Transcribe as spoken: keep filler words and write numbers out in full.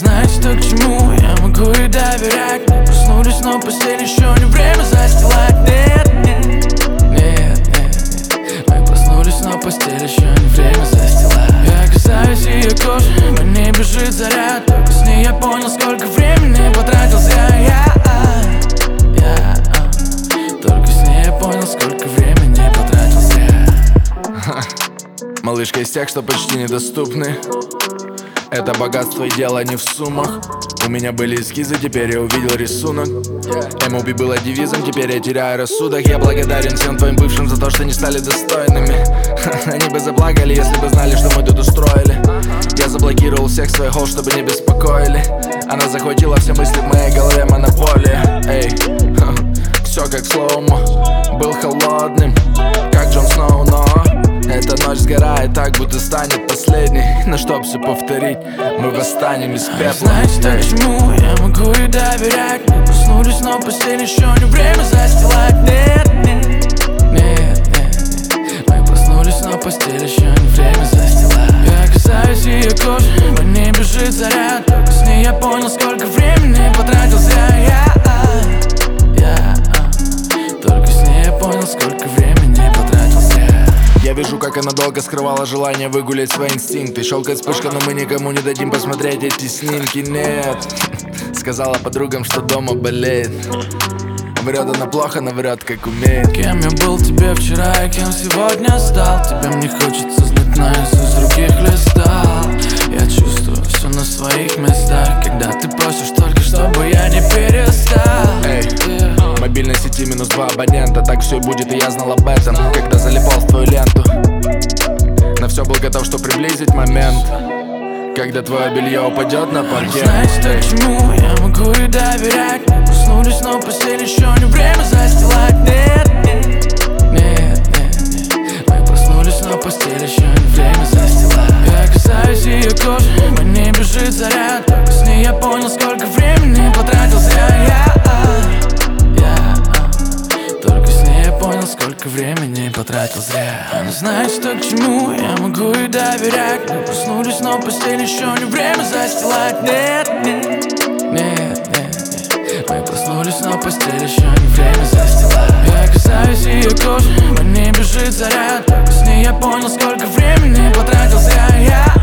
знаю, что к чему, я могу ей доверять. Мы проснулись, но постель еще не время застилать. Нет, нет, нет, нет, нет. Мы проснулись, но постель еще не время застилать. Я касаюсь ее кожи, по ней бежит заряд. Только с ней я понял, сколько времени потратил зря я. Я, только с ней я понял, сколько времени потратил зря. Малышка из тех, что почти недоступны. Это богатство и дело не в суммах. У меня были эскизы, теперь я увидел рисунок. эм о би было девизом, теперь я теряю рассудок. Я благодарен всем твоим бывшим за то, что не стали достойными. Они бы заплакали, если бы знали, что мы тут устроили. Я заблокировал всех своих холл, чтобы не беспокоили. Она захватила все мысли в моей голове, монополия. Эй, все как слоумо. Был холодным, как Джон Сноу, но эта ночь сгорает так, будто станет последней. Но чтоб все повторить, мы восстанем из пепла. Знаешь, что к чему, я могу ей доверять. Мы проснулись, но постель еще не время застилать. Нет, нет, нет, нет, нет. Мы проснулись, но постель еще не время застилать. Я касаюсь ее кожи, по ней бежит заряд. Только с ней я понял, сколько времени потратил зря я. Я, только с ней я понял, сколько времени потратил зря. Я вижу, как она долго скрывала желание выгулять свои инстинкты. Щелкает вспышка, но мы никому не дадим посмотреть эти снимки. Нет, сказала подругам, что дома болеет. Врет она плохо, но врет как умеет. Кем я был тебе вчера и кем сегодня стал? Тебя мне хочется знать наизусть, других листал. Я чувствую все на своих местах, когда ты просишь только, чтобы я не перестал. Эй, в мобильной сети минус два абонента. Так все будет, и я знал об этом, когда залипал в твою ленту. На все был готов, что приблизить момент, когда твое белье упадет на паркет. Знаешь, что к чему, я могу ей доверять. Мы проснулись, но постель еще не время застилать. Нет, нет, нет, нет, нет. Мы проснулись, но постель еще не время застилать. Я касаюсь ее кожи, по ней бежит заряд. Только с ней я понял, сколько времени потратил зря я. Я, только с ней я понял, сколько времени потратил зря. Она знает, что к чему, я могу ей доверять. Мы проснулись, но постель еще не время застилать. Нет, нет, нет, нет, нет. Мы проснулись, но постель еще не время застилать. Я касаюсь ее кожи, по ней бежит заряд. Только с ней я понял, сколько времени потратил зря я.